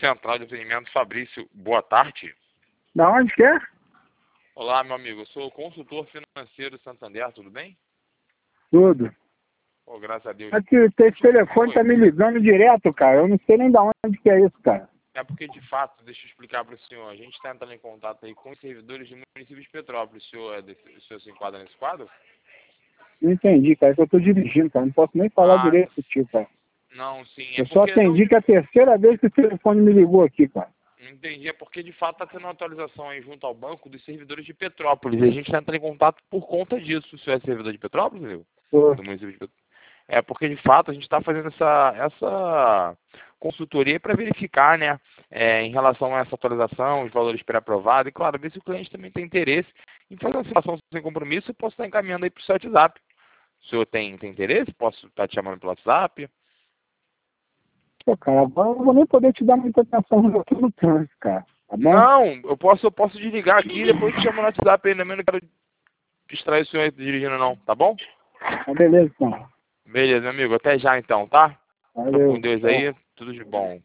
Central de Atendimento, Fabrício. Boa tarde. Da onde que é? Olá, meu amigo. Eu sou o consultor financeiro Santander, tudo bem? Tudo. Oh, graças a Deus. Aqui, esse telefone tá me ligando direto, cara. Eu não sei nem da onde que é isso, cara. É porque, de fato, deixa eu explicar para o senhor. A gente está entrando em contato aí com os servidores do município de Petrópolis. O senhor se enquadra nesse quadro? Não entendi, cara. É que eu tô dirigindo, cara. Não posso nem falar Ah, direito contigo, cara. não, sim. É Eu só porque, não, atendi que é a terceira vez que o telefone me ligou aqui, cara. não entendi. É porque, de fato, está tendo uma atualização aí junto ao banco dos servidores de Petrópolis. E a gente está entrando em contato por conta disso. O senhor é servidor de Petrópolis, meu? Tô. Do município de Petrópolis? É porque, de fato, a gente está fazendo essa consultoria para verificar, né, em relação a essa atualização, os valores pré-aprovados, e, claro, ver se o cliente também tem interesse em fazer uma situação sem compromisso. Eu posso estar encaminhando aí para o seu WhatsApp. O senhor tem interesse? Posso estar te chamando pelo WhatsApp? Pô, cara, agora eu não vou nem poder te dar muita atenção no tô no trânsito, cara. Tá bom? Não, eu posso desligar aqui e depois te chamo no WhatsApp ainda, mesmo não quero distrair o senhor aí dirigindo não, tá bom? Tá beleza, então. Beleza, meu amigo, até já então, tá? Fica com Valeu. Deus Tchau. aí, tudo de bom.